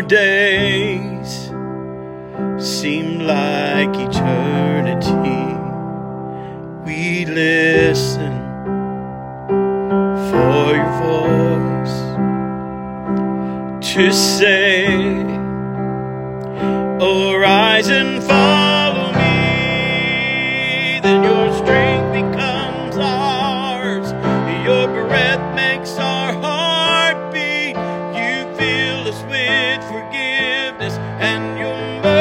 days seem like eternity. We listen for your voice to say, arise and follow me. Then your strength becomes ours. Your breath makes our heart beat. You fill us with forgiveness and your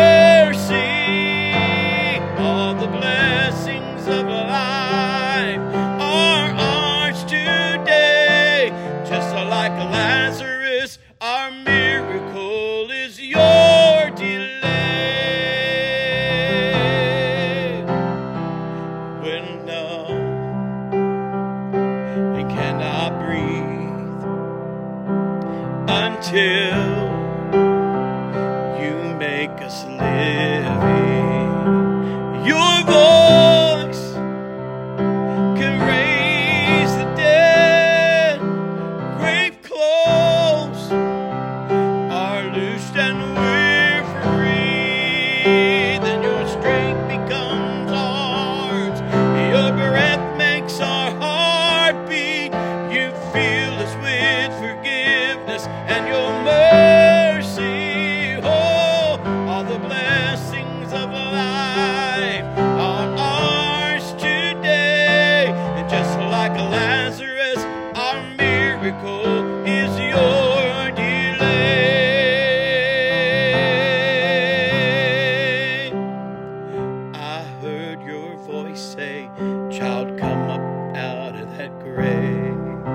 mercy. All the blessings of life are ours today. Just like Lazarus, our miracle is your delay. When numb and cannot breathe until you make us living. Your voice can raise the dead. Grave clothes are loosed and we're free. Then your strength becomes ours. Your breath makes our heart beat. You fill us with forgiveness and your mercy. Oh, all the blessings of life are ours today. And just like Lazarus, our miracle is your delay. I heard your voice say, child, come up out of that grave.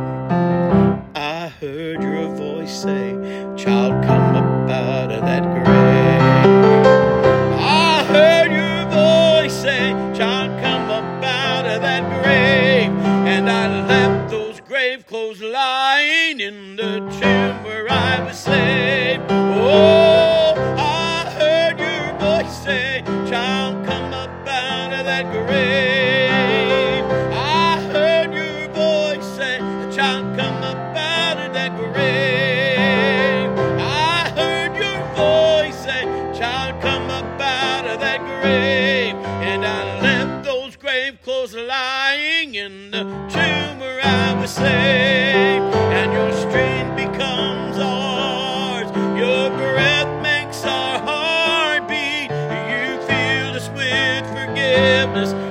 I heard your voice say, child, come up out of that grave. I heard your voice say, child, come up out of that grave. And I left those grave clothes lying in the tomb where I was saved. Oh, I heard your voice say, child, come up out of that grave. I heard your voice say, child, come up out of that grave. I heard your voice say, child, come up out of that grave. And I left those grave clothes lying in the tomb where I was saved. And your strength becomes ours. Your breath makes our heart beat. You fill us with forgiveness